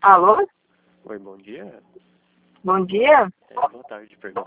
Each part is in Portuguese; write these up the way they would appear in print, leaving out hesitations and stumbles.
Alô? Oi, bom dia. Bom dia. Boa tarde, perdão.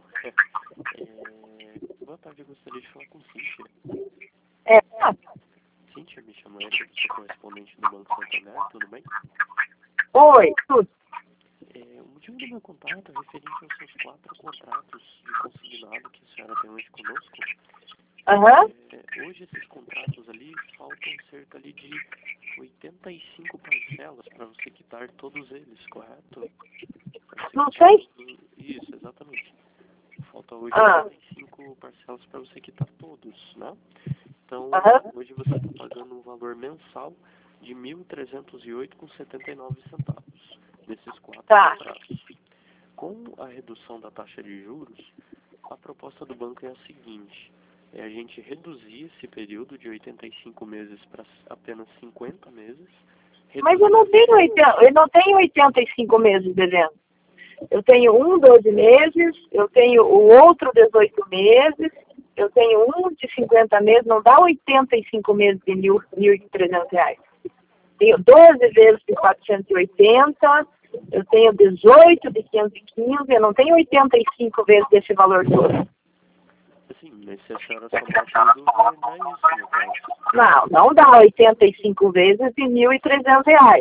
Boa tarde, eu gostaria de falar com Cíntia. É, Cíntia, me chamo Eric, sou correspondente do Banco Santander, tudo bem? oi, tudo. O motivo do meu contato é referente aos seus 4 contratos de consignado que a senhora tem hoje conosco. Aham. Hoje esses contratos ali, faltam cerca ali de 85 parcelas para você quitar todos eles, correto? Não sei. Isso, exatamente. Falta hoje Ah. 85 parcelas para você quitar todos, né? Então, Aham. hoje você está pagando um valor mensal de R$ 1.308,79 nesses 4 Tá. contratos. Com a redução da taxa de juros, a proposta do banco é a seguinte: é a gente reduzir esse período de 85 meses para apenas 50 meses. Mas eu não tenho 85 meses devendo. Eu tenho 12 meses, eu tenho o outro 18 meses, eu tenho um de 50 meses, não dá 85 meses de R$ 1.300. Tenho 12 vezes de 480, eu tenho 18 de 515, eu não tenho 85 vezes desse valor todo. Sim, mas se a senhora somar tudo, vai dar isso, no caso. Não dá 85 vezes de R$ 1.300.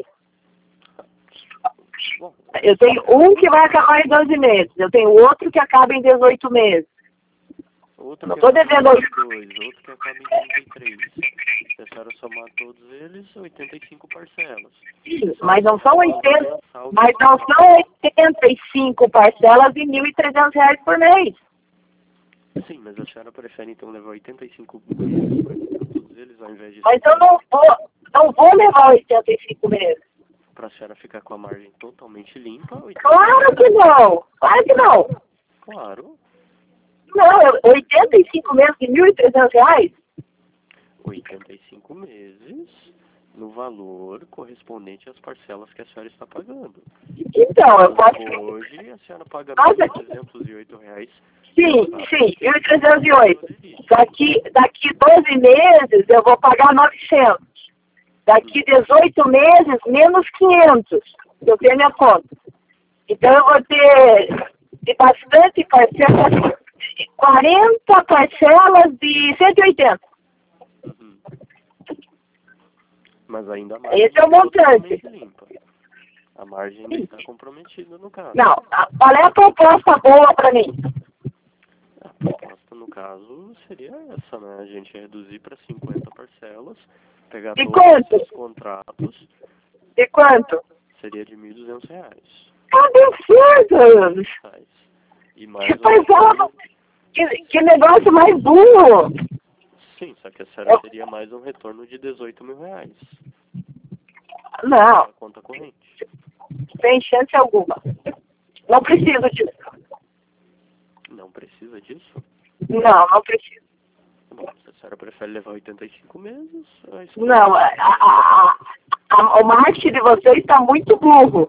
Bom, Eu tenho um que vai acabar em 12 meses, eu tenho outro que acaba em 18 meses. outro Não que estou acaba devendo. em 22, outro que acaba em 33. Se a senhora somar todos eles, 85 parcelas. Mas não são 85 parcelas de R$ 1.300 por mês. Sim, mas a senhora prefere então levar 85 meses para todos eles ao invés de... Mas eu não vou levar 85 meses. Para a senhora ficar com a margem totalmente limpa? Claro que não. Claro que não. Claro. Não, 85 meses de R$ 1.300? 85 meses no valor correspondente às parcelas que a senhora está pagando. Então, eu posso... Hoje a senhora paga R$ Mas 1.308. Sim, 1.308. Daqui 12 meses eu vou pagar 900. Daqui 18 meses, menos 500. Eu tenho minha conta. Então eu vou ter de bastante parcelas, 40 parcelas de 180. Uhum. Mas ainda mais. Esse é o montante. Limpa. A margem ainda está comprometida no caso. Não, qual é a proposta boa para mim? A proposta, no caso, seria essa, né? A gente reduzir para 50 parcelas, pegar De todos quanto? esses contratos. De quanto? Seria de R$ 1.200. Absurdo! E mais Que negócio mais burro! Sim, só que a senhora teria mais um retorno de R$ 18.000. Não, A conta corrente. sem chance alguma. Não preciso disso. Não precisa disso? Não preciso. Bom, se a senhora prefere levar 85 meses... Não, o marketing de vocês está muito burro.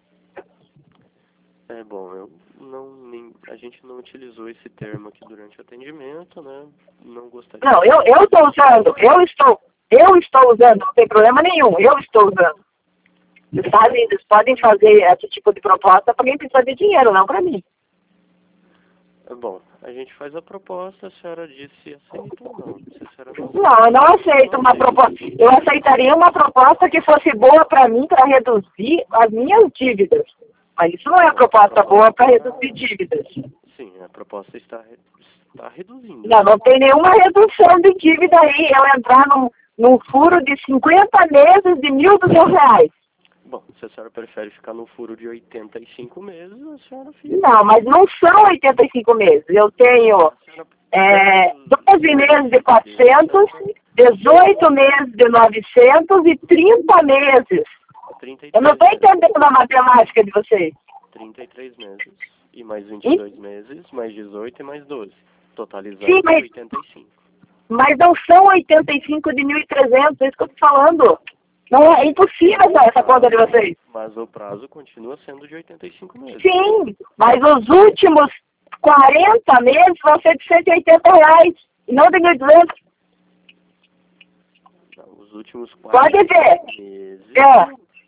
Bom, a gente não utilizou esse termo aqui durante o atendimento, né? Não gostaria... Não, eu estou usando, eu estou usando, não tem problema nenhum, eu estou usando. Eles podem fazer esse tipo de proposta para quem precisa de dinheiro, não para mim. Bom, a gente faz a proposta, a senhora diz se aceita ou não. Se a senhora não... Não, eu não aceito uma proposta. Eu aceitaria uma proposta que fosse boa para mim para reduzir as minhas dívidas. Mas isso não é a proposta boa para reduzir dívidas. Sim, a proposta está reduzindo. Não tem nenhuma redução de dívida aí. Eu entrar num furo de 50 meses de R$ 1.200. Bom, se a senhora prefere ficar no furo de 85 meses, a senhora fica. Não, mas não são 85 meses. Eu tenho 12 meses de 400, 18 meses de 900 e 30 meses. Eu não estou entendendo a matemática de vocês. 33 meses. E mais 22 meses, mais 18 e mais 12. Totalizando 85. Mas não são 85 de 1.300, é isso que eu estou falando. Não é impossível essa conta de vocês. Mas o prazo continua sendo de 85 meses. Sim, mas os últimos 40 meses vão ser de R$ 180, e não de 1.200. Os últimos 40 meses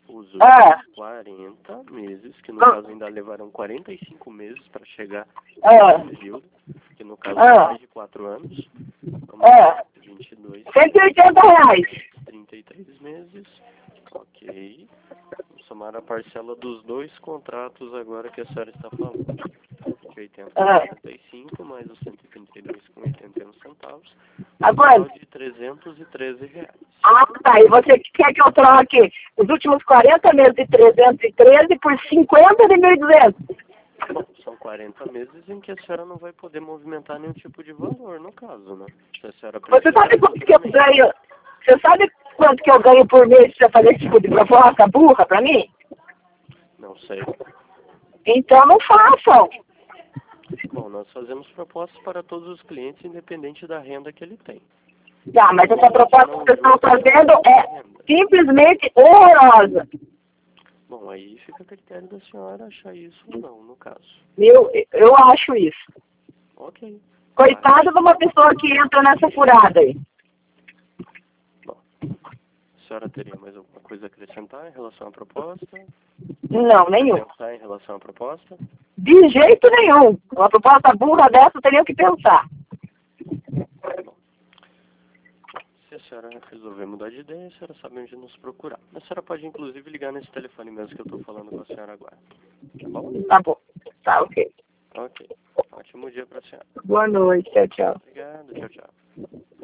Os últimos 40 meses, que no caso ainda levaram 45 meses para chegar nesse período, que no caso é mais de 4 anos. Vamos lá, 22. R$180. 33 meses. Ok. Vamos somar a parcela dos 2 contratos agora que a senhora está falando. De 80,75 mais os 132,81 centavos. Agora? De R$313. Ah, tá. E você quer que eu troque os últimos 40 meses de 313 por 50 de 1.200? Bom, são 40 meses em que a senhora não vai poder movimentar nenhum tipo de valor, no caso, né? Se a senhora Você sabe quanto que eu ganho? Você sabe quanto que eu ganho por mês pra fazer esse tipo de proposta burra pra mim? Não sei. Então não façam. Bom, nós fazemos propostas para todos os clientes, independente da renda que ele tem. Tá, mas essa proposta que vocês estão fazendo é simplesmente horrorosa. Bom, aí fica a critério da senhora achar isso ou não, no caso. Eu acho isso. Ok. Coitado de uma pessoa que entra nessa furada aí. Bom, a senhora teria mais alguma coisa a acrescentar em relação à proposta? Não, nenhum. Pensar em relação à proposta? De jeito nenhum. Uma proposta burra dessa eu teria que pensar. Bom, se a senhora resolver mudar de ideia, a senhora sabe onde nos procurar. A senhora pode inclusive ligar nesse telefone mesmo que eu estou falando com a senhora agora. Tá bom? Tá bom. Tá, ok. Ok. Ótimo dia para a senhora. Boa noite. Tchau, tchau. Obrigado. Tchau, tchau.